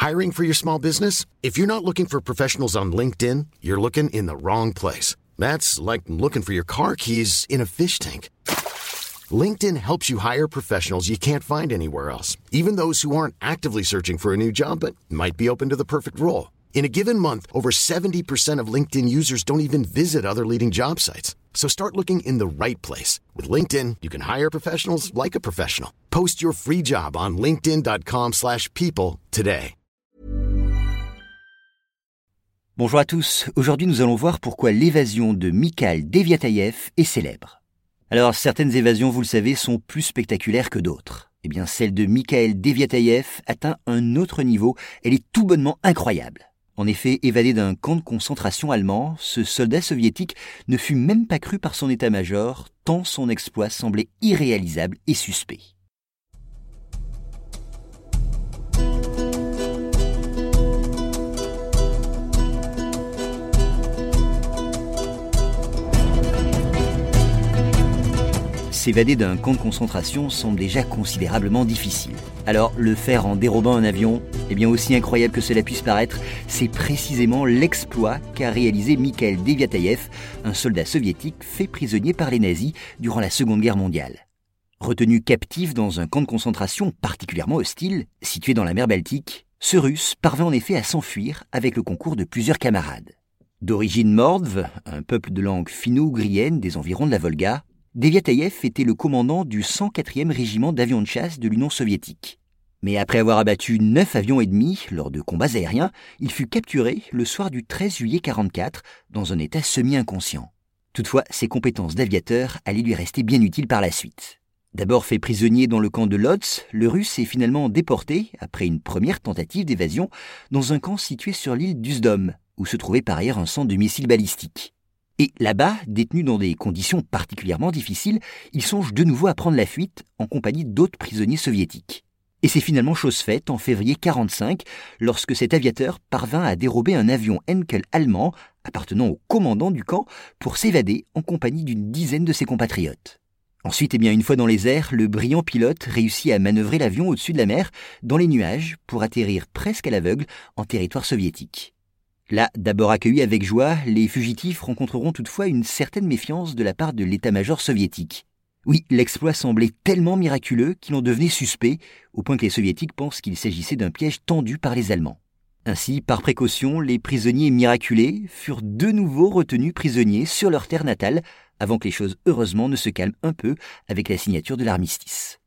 Hiring for your small business? If you're not looking for professionals on LinkedIn, you're looking in the wrong place. That's like looking for your car keys in a fish tank. LinkedIn helps you hire professionals you can't find anywhere else, even those who aren't actively searching for a new job but might be open to the perfect role. In a given month, over 70% of LinkedIn users don't even visit other leading job sites. So start looking in the right place. With LinkedIn, you can hire professionals like a professional. Post your free job on linkedin.com/people today. Bonjour à tous, aujourd'hui nous allons voir pourquoi l'évasion de Mikhail Deviatayev est célèbre. Alors certaines évasions, vous le savez, sont plus spectaculaires que d'autres. Eh bien celle de Mikhail Deviatayev atteint un autre niveau, elle est tout bonnement incroyable. En effet, évadé d'un camp de concentration allemand, ce soldat soviétique ne fut même pas cru par son état-major, tant son exploit semblait irréalisable et suspect. S'évader d'un camp de concentration semble déjà considérablement difficile. Alors, le faire en dérobant un avion, eh bien aussi incroyable que cela puisse paraître, c'est précisément l'exploit qu'a réalisé Mikhail Deviatayev, un soldat soviétique fait prisonnier par les nazis durant la Seconde Guerre mondiale. Retenu captif dans un camp de concentration particulièrement hostile, situé dans la mer Baltique, ce Russe parvint en effet à s'enfuir avec le concours de plusieurs camarades. D'origine mordve, un peuple de langue finno-ougrienne des environs de la Volga, Deviatayev était le commandant du 104e régiment d'avions de chasse de l'Union soviétique. Mais après avoir abattu 9 avions ennemis lors de combats aériens, il fut capturé le soir du 13 juillet 1944 dans un état semi-inconscient. Toutefois, ses compétences d'aviateur allaient lui rester bien utiles par la suite. D'abord fait prisonnier dans le camp de Lodz, le Russe est finalement déporté, après une première tentative d'évasion, dans un camp situé sur l'île d'Uzdom, où se trouvait par ailleurs un centre de missiles balistiques. Et là-bas, détenu dans des conditions particulièrement difficiles, il songe de nouveau à prendre la fuite en compagnie d'autres prisonniers soviétiques. Et c'est finalement chose faite en février 1945, lorsque cet aviateur parvint à dérober un avion Henkel allemand appartenant au commandant du camp pour s'évader en compagnie d'une dizaine de ses compatriotes. Ensuite, une fois dans les airs, le brillant pilote réussit à manœuvrer l'avion au-dessus de la mer, dans les nuages, pour atterrir presque à l'aveugle en territoire soviétique. Là, d'abord accueillis avec joie, les fugitifs rencontreront toutefois une certaine méfiance de la part de l'état-major soviétique. Oui, l'exploit semblait tellement miraculeux qu'il en devenait suspect, au point que les soviétiques pensent qu'il s'agissait d'un piège tendu par les Allemands. Ainsi, par précaution, les prisonniers miraculés furent de nouveau retenus prisonniers sur leur terre natale, avant que les choses heureusement ne se calment un peu avec la signature de l'armistice.